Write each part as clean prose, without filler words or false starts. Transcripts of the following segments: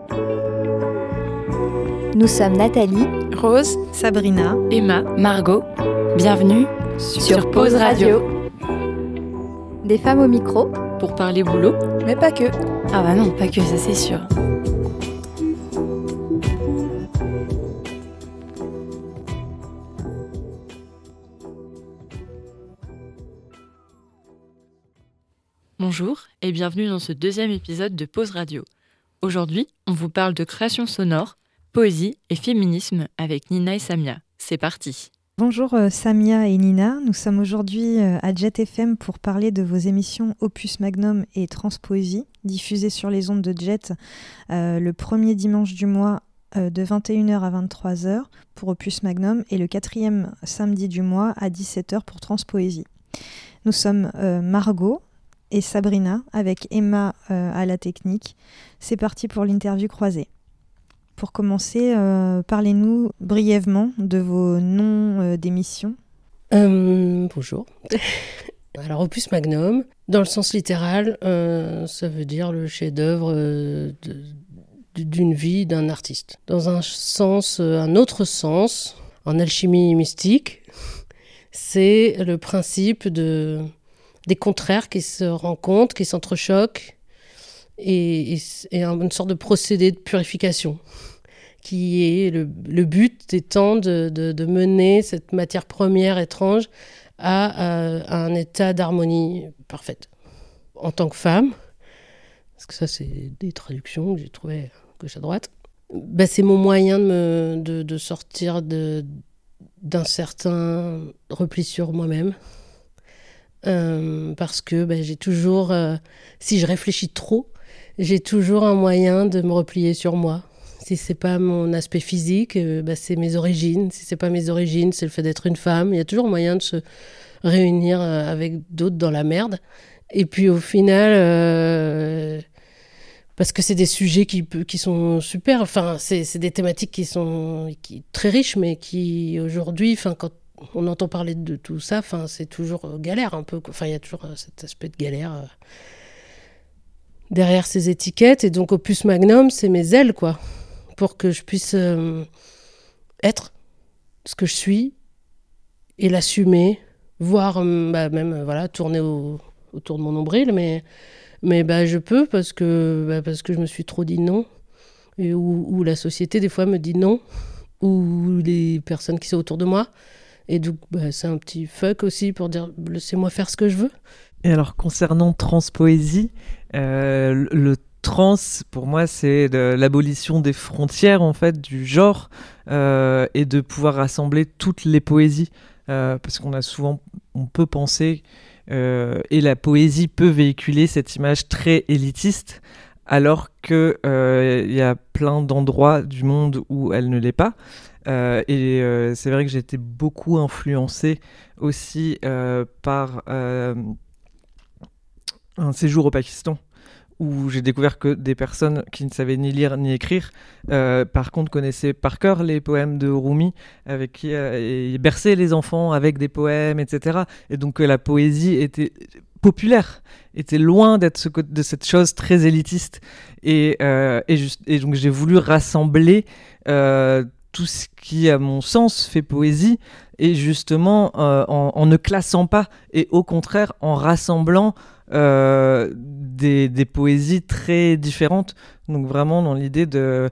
Nous sommes Nathalie, Rose, Sabrina, Emma, Margot. Bienvenue sur Pause Radio. Des femmes au micro. Pour parler boulot. mais pas que. Ah bah non, pas que, ça c'est sûr. Bonjour et bienvenue dans ce deuxième épisode de Pause Radio. Aujourd'hui, on vous parle de création sonore, poésie et féminisme avec Nina et Samia. C'est parti. Bonjour Samia et Nina, nous sommes aujourd'hui à Jet FM pour parler de vos émissions Opus Magnum et Transpoésie, diffusées sur les ondes de Jet le premier dimanche du mois de 21h à 23h pour Opus Magnum et le quatrième samedi du mois à 17h pour Transpoésie. Nous sommes Margot et Sabrina avec Emma à la technique. C'est parti pour l'interview croisée. Pour commencer, parlez-nous brièvement de vos noms d'émissions. Bonjour. Alors, Opus Magnum, dans le sens littéral, ça veut dire le chef-d'œuvre d'une vie d'un artiste. Dans un autre sens, en alchimie mystique, c'est le principe des contraires qui se rencontrent, qui s'entrechoquent, et une sorte de procédé de purification, qui est le but étant de mener cette matière première étrange à un état d'harmonie parfaite. En tant que femme, parce que ça c'est des traductions que j'ai trouvées gauche à droite, c'est mon moyen de sortir d'un certain repli sur moi-même. Parce que j'ai toujours, si je réfléchis trop, j'ai toujours un moyen de me replier sur moi. Si c'est pas mon aspect physique, c'est mes origines. Si c'est pas mes origines, c'est le fait d'être une femme. Il y a toujours moyen de se réunir avec d'autres dans la merde. Et puis au final, parce que c'est des sujets qui sont super. Enfin, c'est des thématiques qui sont très riches, mais qui aujourd'hui, quand on entend parler de tout ça, c'est toujours galère un peu. Il y a toujours cet aspect de galère derrière ces étiquettes. Et donc, Opus Magnum, c'est mes ailes, quoi, pour que je puisse être ce que je suis et l'assumer, voire même tourner autour de mon nombril. Mais je peux parce que je me suis trop dit non. Et où la société, des fois, me dit non. Ou les personnes qui sont autour de moi. Et donc, c'est un petit fuck aussi pour dire « laissez-moi faire ce que je veux ». Et alors, concernant Transpoésie, le trans, pour moi, c'est l'abolition des frontières, en fait, du genre, et de pouvoir rassembler toutes les poésies. Parce on peut penser, et la poésie peut véhiculer cette image très élitiste, alors qu'il y a plein d'endroits du monde où elle ne l'est pas. C'est vrai que j'ai été beaucoup influencé aussi par un séjour au Pakistan où j'ai découvert que des personnes qui ne savaient ni lire ni écrire par contre connaissaient par cœur les poèmes de Rumi, avec qui et berçaient les enfants avec des poèmes, etc. Et donc la poésie était populaire, était loin d'être de cette chose très élitiste, et donc j'ai voulu rassembler tout ce qui, à mon sens, fait poésie, et justement en ne classant pas, et au contraire en rassemblant des poésies très différentes. Donc vraiment dans l'idée de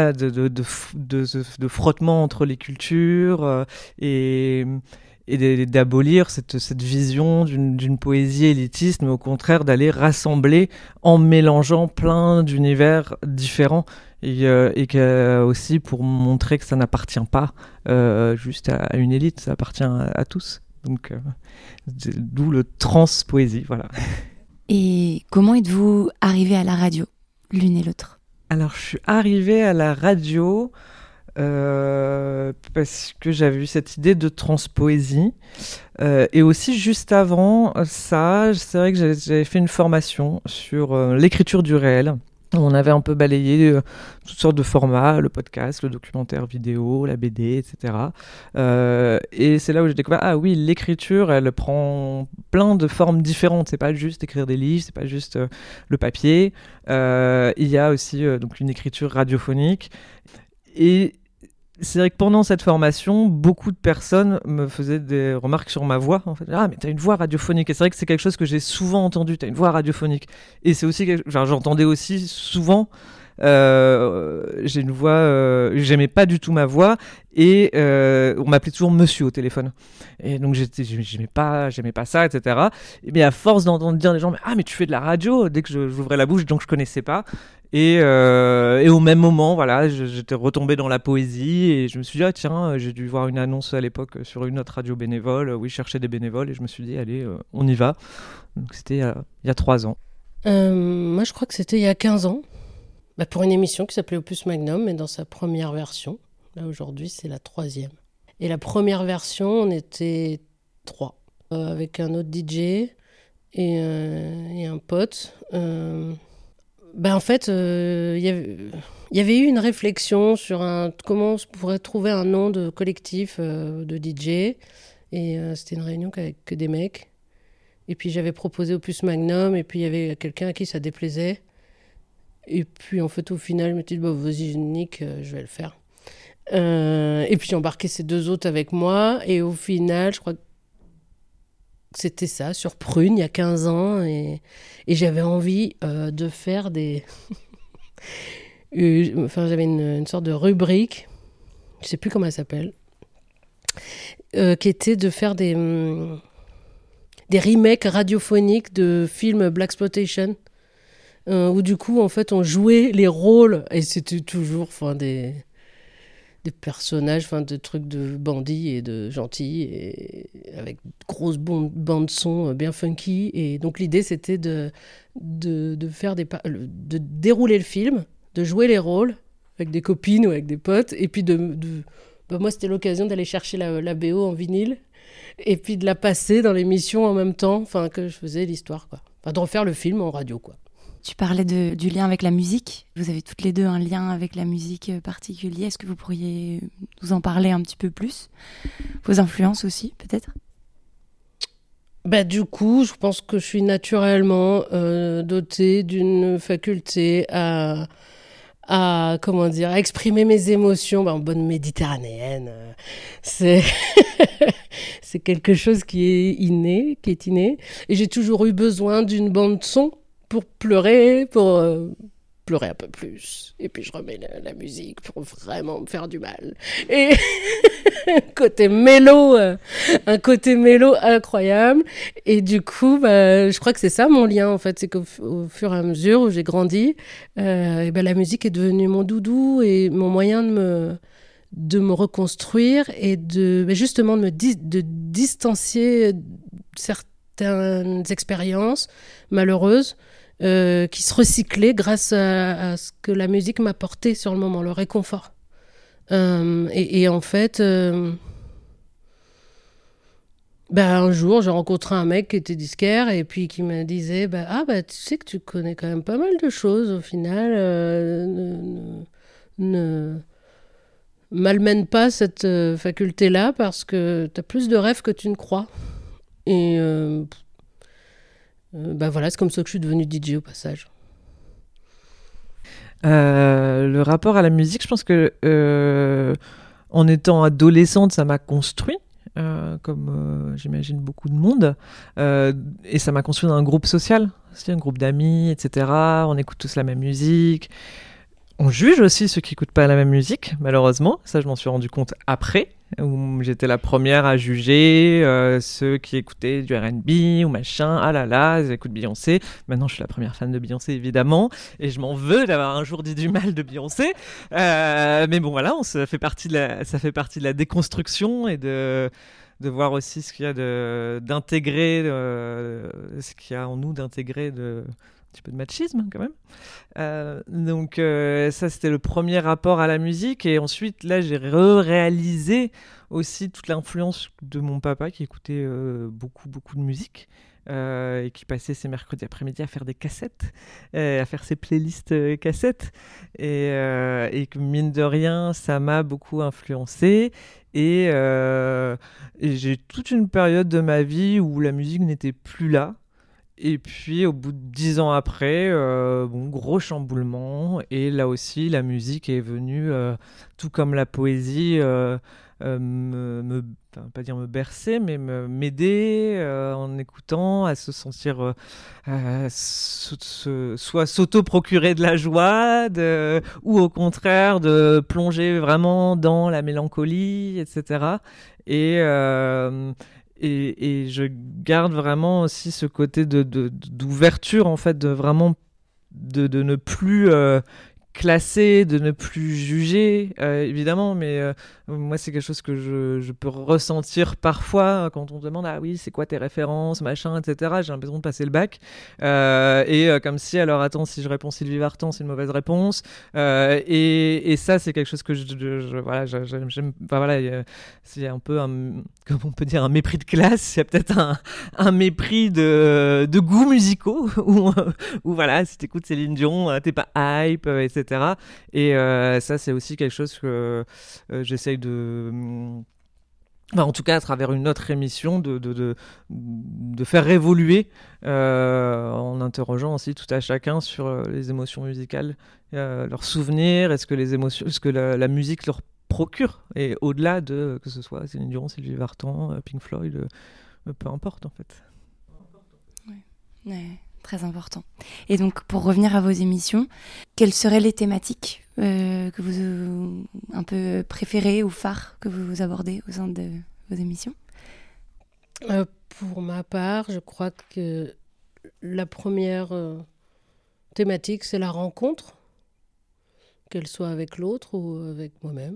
frottement entre les cultures, et d'abolir cette vision d'une poésie élitiste, mais au contraire d'aller rassembler en mélangeant plein d'univers différents, et aussi pour montrer que ça n'appartient pas juste à une élite, ça appartient à tous. Donc d'où le transpoésie, voilà. Et comment êtes-vous arrivés à la radio, l'une et l'autre ? Alors je suis arrivée à la radio parce que j'avais eu cette idée de transpoésie, et aussi juste avant ça, c'est vrai que j'avais fait une formation sur l'écriture du réel, On avait un peu balayé toutes sortes de formats, le podcast, le documentaire vidéo, la BD, etc. Et c'est là où j'ai découvert, ah oui, l'écriture, elle prend plein de formes différentes. C'est pas juste écrire des livres, c'est pas juste le papier. Il y a aussi donc une écriture radiophonique. Et c'est vrai que pendant cette formation, beaucoup de personnes me faisaient des remarques sur ma voix. En fait. Ah, mais t'as une voix radiophonique. Et c'est vrai que c'est quelque chose que j'ai souvent entendu. T'as une voix radiophonique. Et c'est aussi j'entendais aussi souvent. J'ai une voix. J'aimais pas du tout ma voix. Et on m'appelait toujours monsieur au téléphone. Et donc j'aimais pas ça, etc. Mais à force d'entendre dire des gens, mais tu fais de la radio, dès que j'ouvrais la bouche, donc je connaissais pas. Et au même moment, voilà, j'étais retombé dans la poésie et je me suis dit, tiens, j'ai dû voir une annonce à l'époque sur une autre radio bénévole où ils cherchaient des bénévoles et je me suis dit, allez, on y va. Donc c'était il y a 3 ans. Moi, je crois que c'était il y a 15 ans, pour une émission qui s'appelait Opus Magnum, mais dans sa première version. Là, aujourd'hui, c'est la 3e. Et la première version, on était 3, avec un autre DJ et un pote. En fait, il y avait eu une réflexion sur comment on pourrait trouver un nom de collectif de DJ. Et c'était une réunion avec que des mecs. Et puis j'avais proposé Opus Magnum, et puis il y avait quelqu'un à qui ça déplaisait. Et puis en fait, au final, je me suis dit, vas-y, Nick, je vais le faire. Et puis j'ai embarqué ces 2 autres avec moi. Et au final, je crois que c'était ça, sur Prune, il y a 15 ans. Et j'avais envie de faire des... j'avais une sorte de rubrique, je ne sais plus comment elle s'appelle, qui était de faire des remakes radiophoniques de films Blaxploitation, où du coup, en fait, on jouait les rôles, et c'était toujours des personnages, de trucs de bandits et de gentils, et avec grosses bandes son bien funky. Et donc l'idée, c'était de faire de dérouler le film, de jouer les rôles avec des copines ou avec des potes, et puis moi, c'était l'occasion d'aller chercher la BO en vinyle, et puis de la passer dans l'émission en même temps, que je faisais l'histoire, quoi. De refaire le film en radio, quoi. Tu parlais du lien avec la musique. Vous avez toutes les deux un lien avec la musique particulier. Est-ce que vous pourriez nous en parler un petit peu plus ? Vos influences aussi, peut-être ? Du coup, je pense que je suis naturellement dotée d'une faculté à exprimer mes émotions en bonne méditerranéenne. C'est quelque chose qui est inné. Et j'ai toujours eu besoin d'une bande son pour pleurer un peu plus. Et puis je remets la musique pour vraiment me faire du mal. Et un côté mélo incroyable. Et du coup, je crois que c'est ça mon lien, en fait. C'est qu'au fur et à mesure où j'ai grandi, la musique est devenue mon doudou et mon moyen de me reconstruire et justement de distancier certaines expériences malheureuses qui se recyclaient grâce à ce que la musique m'apportait sur le moment, le réconfort. Et en fait, un jour, j'ai rencontré un mec qui était disquaire et puis qui me disait tu sais que tu connais quand même pas mal de choses au final. Ne malmène pas cette faculté-là parce que tu as plus de rêves que tu ne crois. Et voilà, c'est comme ça que je suis devenue DJ au passage. Le rapport à la musique, je pense que en étant adolescente, ça m'a construit, comme j'imagine beaucoup de monde, et ça m'a construit dans un groupe social, aussi un groupe d'amis, etc. On écoute tous la même musique. On juge aussi ceux qui n'écoutent pas la même musique, malheureusement. Ça, je m'en suis rendu compte après, où j'étais la première à juger ceux qui écoutaient du R&B ou machin. Ah là là, ils écoutent Beyoncé. Maintenant, je suis la première fan de Beyoncé, évidemment. Et je m'en veux d'avoir un jour dit du mal de Beyoncé. Mais bon, voilà, ça fait partie de la déconstruction et de voir aussi ce qu'il y a d'intégrer, ce qu'il y a en nous d'intégrer un petit peu de machisme quand même. Donc ça, c'était le premier rapport à la musique. Et ensuite, là, j'ai réalisé aussi toute l'influence de mon papa qui écoutait beaucoup de musique. et qui passait ses mercredis après-midi à faire des cassettes, à faire ses playlists cassettes. Et que mine de rien, ça m'a beaucoup influencé. Et j'ai toute une période de ma vie où la musique n'était plus là. Et puis, au bout de 10 ans après, gros chamboulement. Et là aussi, la musique est venue, tout comme la poésie, pas dire me bercer, mais m'aider en écoutant, à se sentir soit s'auto-procurer de la joie, ou au contraire de plonger vraiment dans la mélancolie, etc. Et je garde vraiment aussi ce côté d'ouverture, en fait, de vraiment de ne plus classer, de ne plus juger, évidemment, mais moi c'est quelque chose que je peux ressentir parfois quand on me demande ah oui c'est quoi tes références, machin, etc. J'ai l'impression de passer le bac, comme si alors attends, si je réponds Sylvie Vartan c'est une mauvaise réponse, et ça c'est quelque chose que voilà, j'aime, enfin, voilà, c'est un peu comme on peut dire un mépris de classe, il y a peut-être un mépris de goûts musicaux où voilà, si t'écoutes Céline Dion t'es pas hype, etc. Et ça c'est aussi quelque chose que j'essaye en tout cas à travers une autre émission de faire évoluer, en interrogeant aussi tout à chacun sur les émotions musicales, leurs souvenirs, est-ce que la musique leur procure, et au-delà de que ce soit Céline Dion, Sylvie Vartan, Pink Floyd, peu importe en fait. Ouais, très important. Et donc pour revenir à vos émissions, quelles seraient les thématiques que vous un peu préférées ou phares que vous abordez au sein de vos émissions? Pour ma part, je crois que la première thématique, c'est la rencontre, qu'elle soit avec l'autre ou avec moi-même.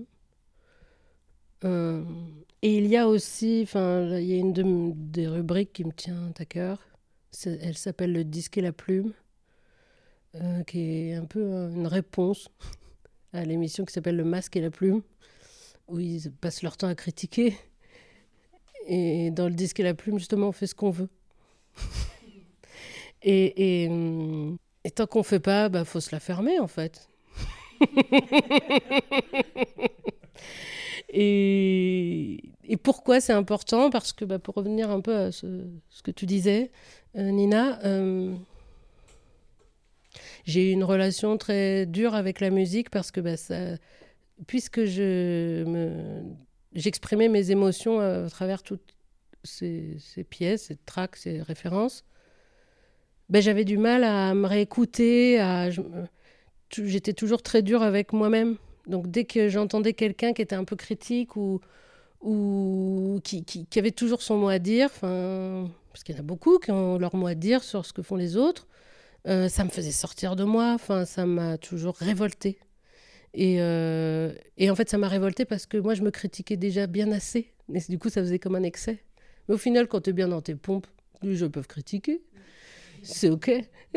Et il y a aussi, il y a une des rubriques qui me tient à cœur. Elle s'appelle Le disque et la plume, qui est un peu une réponse à l'émission qui s'appelle Le masque et la plume, où ils passent leur temps à critiquer. Et dans Le disque et la plume, justement, on fait ce qu'on veut. et tant qu'on ne fait pas, faut se la fermer, en fait. Et pourquoi c'est important? Parce que, pour revenir un peu à ce que tu disais, Nina, j'ai eu une relation très dure avec la musique parce que puisque j'exprimais mes émotions à travers toutes ces pièces, ces tracks, ces références, j'avais du mal à me réécouter, j'étais toujours très dure avec moi-même. Donc dès que j'entendais quelqu'un qui était un peu critique ou qui avait toujours son mot à dire, parce qu'il y en a beaucoup qui ont leur mot à dire sur ce que font les autres, ça me faisait sortir de moi, ça m'a toujours révoltée. Et en fait, ça m'a révoltée parce que moi, je me critiquais déjà bien assez. Et du coup, ça faisait comme un excès. Mais au final, quand tu es bien dans tes pompes, les gens peuvent critiquer. C'est OK.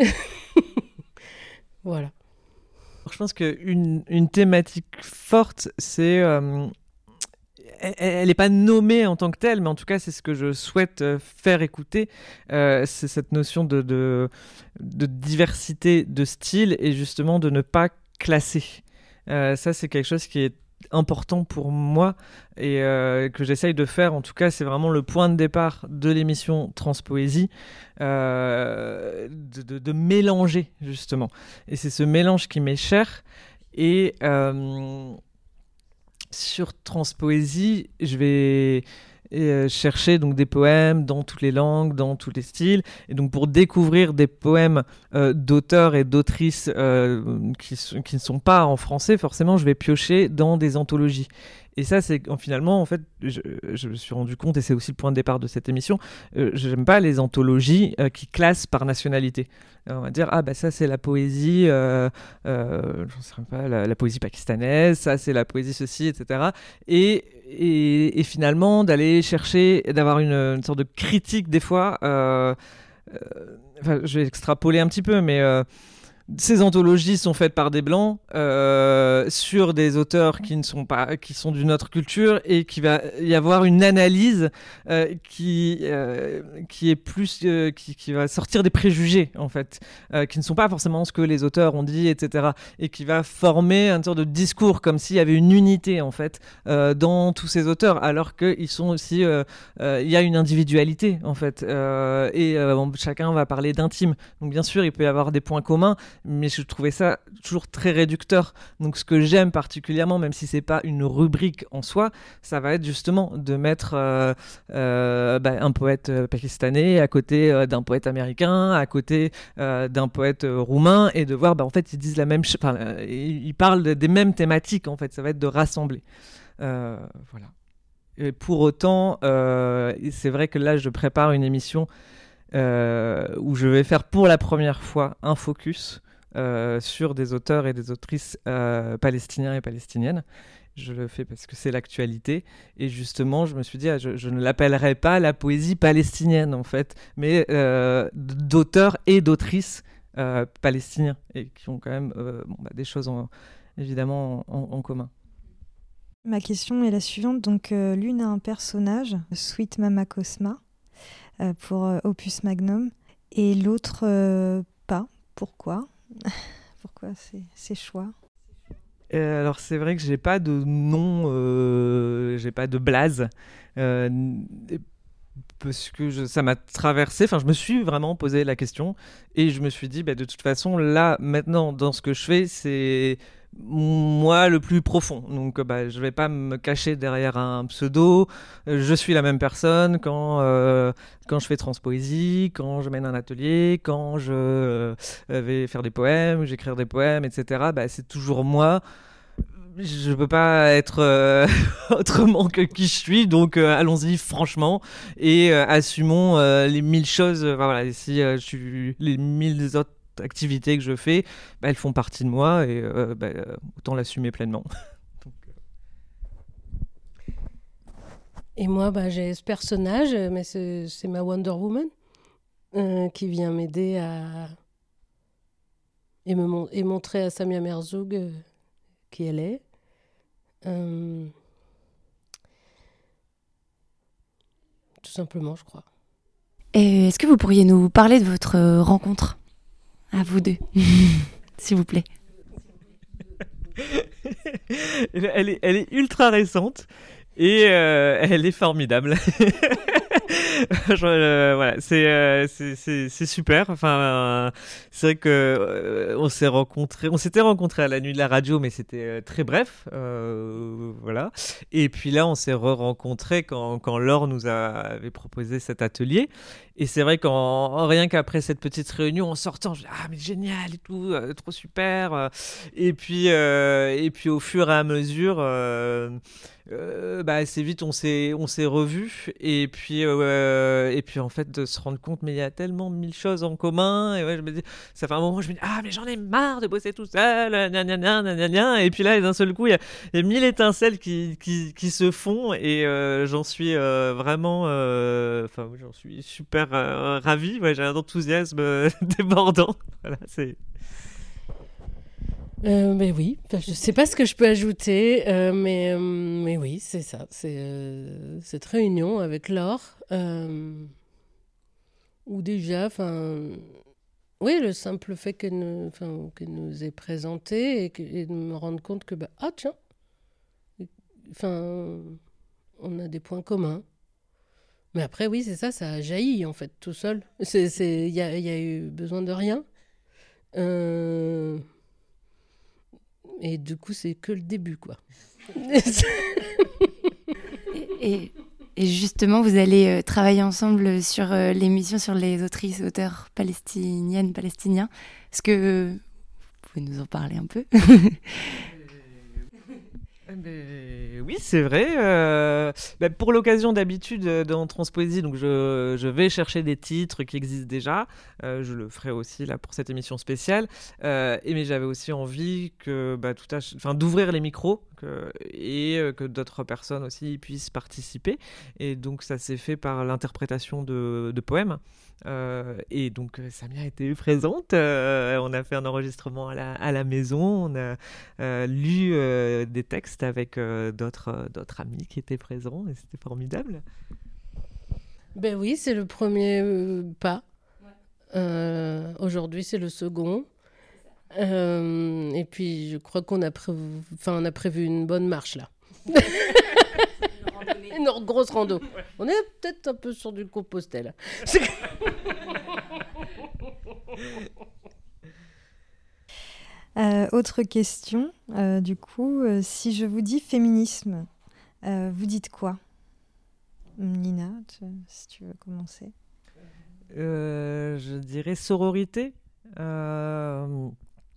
Voilà. Je pense qu'une thématique forte, c'est... elle n'est pas nommée en tant que telle, mais en tout cas, c'est ce que je souhaite faire écouter. C'est cette notion de diversité de style et justement de ne pas classer. Ça, c'est quelque chose qui est important pour moi et que j'essaye de faire. En tout cas, c'est vraiment le point de départ de l'émission Transpoésie, de mélanger, justement. Et c'est ce mélange qui m'est cher. Et sur Transpoésie, je vais chercher donc des poèmes dans toutes les langues, dans tous les styles, et donc pour découvrir des poèmes d'auteurs et d'autrices qui ne sont pas en français, forcément je vais piocher dans des anthologies. Et ça, c'est finalement, en fait, je me suis rendu compte, et c'est aussi le point de départ de cette émission, j'aime pas les anthologies qui classent par nationalité. On va dire, ça c'est la poésie, je ne sais pas, la poésie pakistanaise, ça c'est la poésie ceci, etc. Et finalement, d'aller chercher, d'avoir une sorte de critique des fois, je vais extrapoler un petit peu, mais ces anthologies sont faites par des blancs sur des auteurs qui sont d'une autre culture, et qu'il va y avoir une analyse qui est plus qui va sortir des préjugés en fait, qui ne sont pas forcément ce que les auteurs ont dit, etc., et qui va former une sorte de discours, comme s'il y avait une unité en fait dans tous ces auteurs, alors qu'ils sont aussi il y a une individualité en fait, chacun va parler d'intime. Donc bien sûr il peut y avoir des points communs, mais je trouvais ça toujours très réducteur. Donc ce que j'aime particulièrement, même si c'est pas une rubrique en soi, ça va être justement de mettre un poète pakistanais à côté d'un poète américain, à côté d'un poète roumain, et de voir en fait ils disent la même chose, ils parlent des mêmes thématiques en fait. Ça va être de rassembler. Voilà. Et pour autant, c'est vrai que là je prépare une émission où je vais faire pour la première fois un focus sur des auteurs et des autrices palestiniens et palestiniennes. Je le fais parce que c'est l'actualité, et justement je me suis dit je ne l'appellerai pas la poésie palestinienne en fait, mais d'auteurs et d'autrices palestiniens, et qui ont quand même des choses évidemment en commun. Ma question est la suivante. Donc, l'une a un personnage, Sweet Mama Cosma, pour Opus Magnum, et l'autre pas. Pourquoi Pourquoi ces choix? Alors c'est vrai que j'ai pas de nom, j'ai pas de blase, parce que ça m'a traversé. Enfin, je me suis vraiment posé la question, et je me suis dit, de toute façon, là, maintenant, dans ce que je fais, c'est moi le plus profond. Donc, je vais pas me cacher derrière un pseudo. Je suis la même personne quand je fais transpoésie, quand je mène un atelier, quand je vais faire des poèmes, j'écrire des poèmes, etc. C'est toujours moi. Je peux pas être autrement que qui je suis, donc allons-y franchement, et assumons les 1000 choses. Si les 1000 autres activités que je fais, elles font partie de moi, et autant l'assumer pleinement. Et moi, j'ai ce personnage, mais c'est ma Wonder Woman qui vient m'aider et montrer à Samia Merzoug qui elle est. Tout simplement, je crois. Et est-ce que vous pourriez nous parler de votre rencontre à vous deux, s'il vous plaît? Elle est ultra récente, et elle est formidable. Voilà, c'est super. Enfin, c'est vrai que on s'était rencontrés à la nuit de la radio, mais c'était très bref. Voilà. Et puis là, on s'est rencontrés quand Laure nous avait proposé cet atelier. Et c'est vrai rien qu'après cette petite réunion, en sortant, je dis mais génial et tout, trop super. Et puis au fur et à mesure, assez vite on s'est revus, et puis en fait de se rendre compte, mais il y a tellement 1000 choses en commun, et je me dis, ça fait un moment, je me dis mais j'en ai marre de bosser tout seul, et puis là d'un seul coup il y a 1000 étincelles qui se font, et j'en suis vraiment j'en suis super ravi. J'ai un enthousiasme débordant. Voilà, c'est mais oui, je sais pas ce que je peux ajouter, mais oui, c'est ça. C'est cette réunion avec Laure, où déjà, oui, le simple fait qu'elle nous ait présenté, et de me rendre compte que tiens, on a des points communs. Mais après, oui, c'est ça, ça a jailli, en fait, tout seul. Il y a eu besoin de rien. Et du coup, c'est que le début, quoi. et justement, vous allez travailler ensemble sur l'émission sur les autrices, auteurs palestiniennes, palestiniens. Est-ce que vous pouvez nous en parler un peu? Oui, c'est vrai. Pour l'occasion, d'habitude, dans Transpoésie, donc je vais chercher des titres qui existent déjà. Je le ferai aussi là pour cette émission spéciale. Mais j'avais aussi envie que d'ouvrir les micros et que d'autres personnes aussi puissent participer. Et donc ça s'est fait par l'interprétation de poèmes. Et donc Samia était présente. On a fait un enregistrement à la maison. On a lu des textes avec d'autres amis qui étaient présents et c'était formidable. Ben oui, c'est le premier pas. Aujourd'hui, c'est le second. Et puis, je crois qu'on a prévu une bonne marche là. Une grosse rando. Ouais. On est peut-être un peu sur du Compostelle. Autre question, du coup, si je vous dis féminisme, vous dites quoi? Nina, si tu veux commencer. Je dirais sororité. Le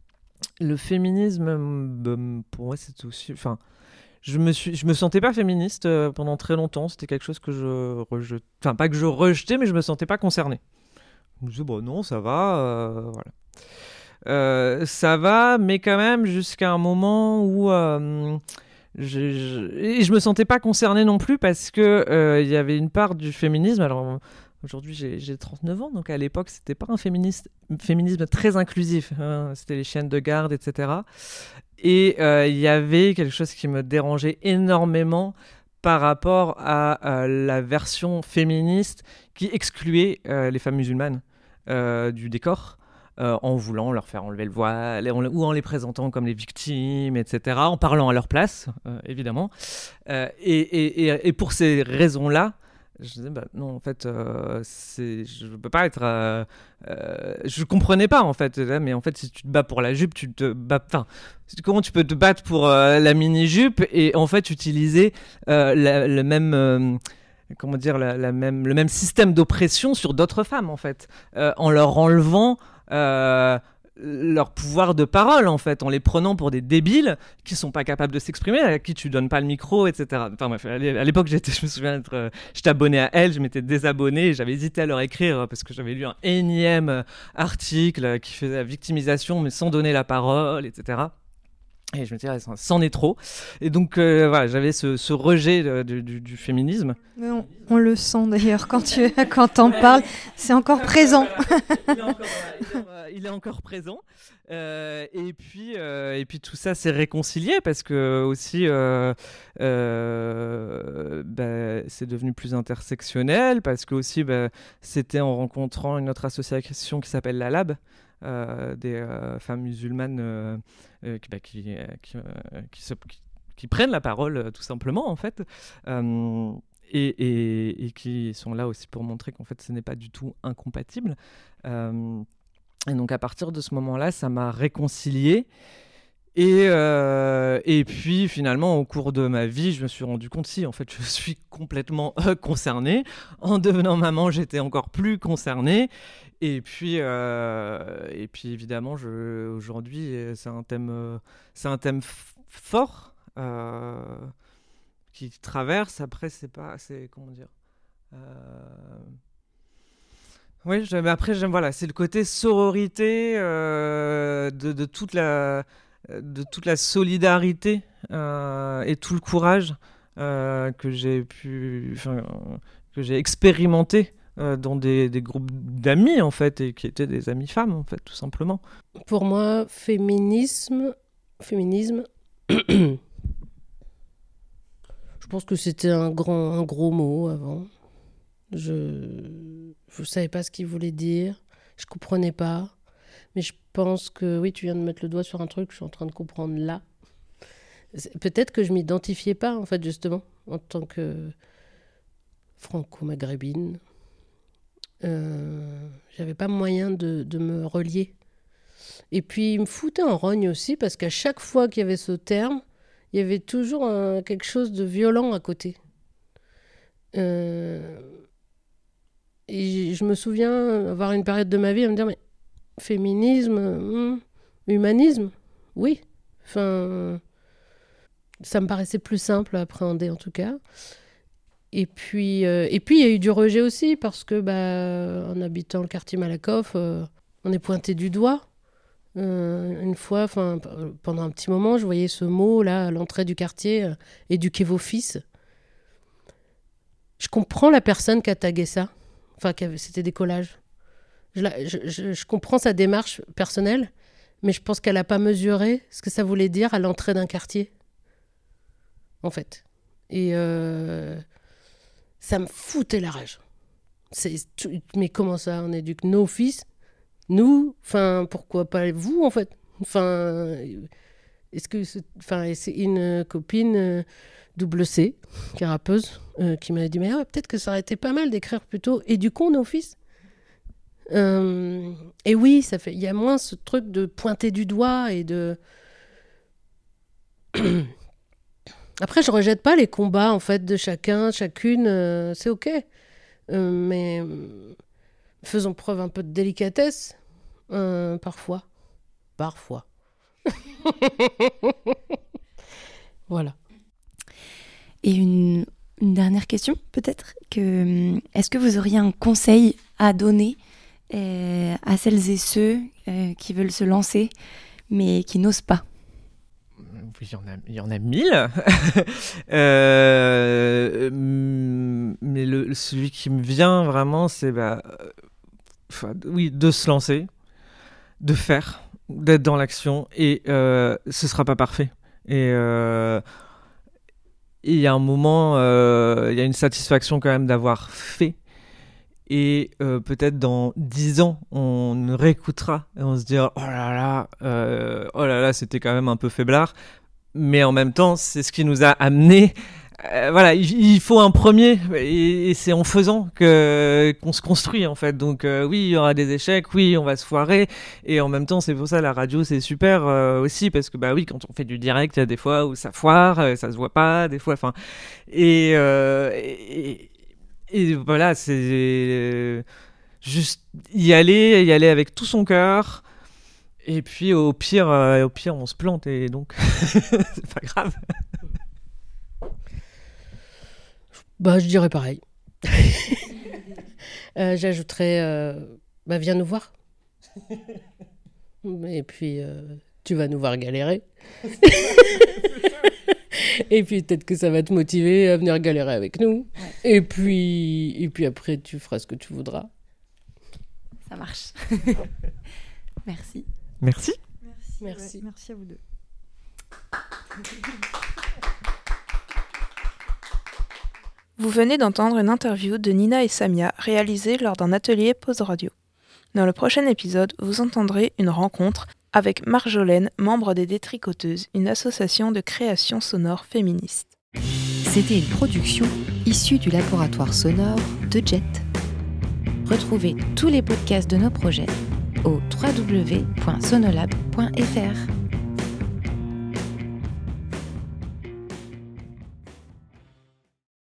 féminisme, pour moi, c'est aussi... Enfin, je me sentais pas féministe pendant très longtemps. C'était quelque chose que je rejetais. Enfin, pas que je rejetais, mais je me sentais pas concernée. Je me disais, non, ça va, voilà. Ça va, mais quand même jusqu'à un moment où je me sentais pas concernée non plus parce que il y avait une part du féminisme. Alors aujourd'hui j'ai 39 ans, donc à l'époque c'était pas un féminisme très inclusif. Hein, c'était les chiennes de garde, etc. Et il y avait quelque chose qui me dérangeait énormément par rapport à la version féministe qui excluait les femmes musulmanes du décor. En voulant leur faire enlever le voile ou en les présentant comme les victimes, etc., en parlant à leur place, évidemment. Et pour ces raisons-là, je disais, non, en fait, je ne peux pas être... je ne comprenais pas, en fait. Mais en fait, si tu te bats pour la jupe, tu te bats... Enfin, comment tu peux te battre pour la mini-jupe et en fait utiliser le même... comment dire, le même système d'oppression sur d'autres femmes, en fait, en leur enlevant leur pouvoir de parole, en fait, en les prenant pour des débiles qui sont pas capables de s'exprimer, à qui tu donnes pas le micro, etc. Enfin bref, à l'époque, je me souviens j'étais abonné à Elle, je m'étais désabonné, et j'avais hésité à leur écrire parce que j'avais lu un énième article qui faisait la victimisation, mais sans donner la parole, etc. Et je me disais, c'en est trop. Et donc, voilà, j'avais ce rejet du féminisme. Mais on le sent d'ailleurs quand t'en parles, c'est encore présent. Il est encore présent. Et puis tout ça s'est réconcilié parce que aussi, c'est devenu plus intersectionnel, parce que aussi, c'était en rencontrant une autre association qui s'appelle la Lab, des femmes musulmanes qui prennent la parole tout simplement en fait, et qui sont là aussi pour montrer qu'en fait ce n'est pas du tout incompatible, et donc à partir de ce moment-là ça m'a réconcilié. Et puis finalement au cours de ma vie je me suis rendu compte, si en fait je suis complètement concernée. En devenant maman j'étais encore plus concernée. Et puis évidemment aujourd'hui c'est un thème fort qui traverse. Après c'est comment dire, oui, après j'aime, voilà, c'est le côté sororité, de toute la solidarité et tout le courage que j'ai expérimenté dans des groupes d'amis en fait, et qui étaient des amis femmes en fait, tout simplement. Pour moi, féminisme, je pense que c'était un gros mot avant. Je savais pas ce qu'il voulait dire, je comprenais pas. Mais je pense que, oui, tu viens de mettre le doigt sur un truc que je suis en train de comprendre là. Peut-être que je m'identifiais pas, en fait, justement, en tant que franco-maghrébine. J'avais pas moyen de me relier. Et puis, il me foutait en rogne aussi, parce qu'à chaque fois qu'il y avait ce terme, il y avait toujours quelque chose de violent à côté. Et je me souviens avoir une période de ma vie à me dire, mais féminisme, humanisme, oui. Enfin, Ça me paraissait plus simple à appréhender en tout cas. Et puis il y a eu du rejet aussi parce que en habitant le quartier Malakoff, on est pointé du doigt. Une fois, pendant un petit moment, je voyais ce mot là à l'entrée du quartier, éduquez vos fils. Je comprends la personne qui a tagué ça. C'était des collages. Je comprends sa démarche personnelle, mais je pense qu'elle n'a pas mesuré ce que ça voulait dire à l'entrée d'un quartier. En fait. Et ça me foutait la rage. Mais comment ça, on éduque nos fils ? Nous, pourquoi pas vous, en fait ? Est-ce que c'est une copine double C, qui est rappeuse, qui m'a dit, mais peut-être que ça aurait été pas mal d'écrire plutôt « Éduquons nos fils ». Et oui, il y a moins ce truc de pointer du doigt et de... Après, je rejette pas les combats, en fait, de chacune, c'est ok. Mais faisons preuve un peu de délicatesse, parfois. Voilà. Et une dernière question, peut-être. Est-ce que vous auriez un conseil à donner à celles et ceux qui veulent se lancer, mais qui n'osent pas ? Il y en a 1000. Mais celui qui me vient vraiment, c'est de se lancer, de faire, d'être dans l'action. Et ce ne sera pas parfait. Et il y a un moment, il y a une satisfaction quand même d'avoir fait. Et peut-être dans 10 ans, on réécoutera et on se dira oh là là, c'était quand même un peu faiblard. Mais en même temps, c'est ce qui nous a amené. Il faut un premier, et c'est en faisant qu'on se construit en fait. Donc oui, il y aura des échecs, oui, on va se foirer, et en même temps, c'est pour ça la radio, c'est super aussi, parce que oui, quand on fait du direct, il y a des fois où ça foire, ça se voit pas, des fois, et voilà, c'est juste y aller avec tout son cœur. Et puis au pire, on se plante et donc c'est pas grave. Je dirais pareil. J'ajouterais, viens nous voir. Et puis tu vas nous voir galérer. Et puis peut-être que ça va te motiver à venir galérer avec nous. Ouais. Et puis après, tu feras ce que tu voudras. Ça marche. Merci. Merci. Merci. Ouais, merci à vous deux. Vous venez d'entendre une interview de Nina et Samia réalisée lors d'un atelier Pause Radio. Dans le prochain épisode, vous entendrez une rencontre avec Marjolaine, membre des Détricoteuses, une association de création sonore féministe. C'était une production issue du laboratoire sonore de Jet. Retrouvez tous les podcasts de nos projets au www.sonolab.fr.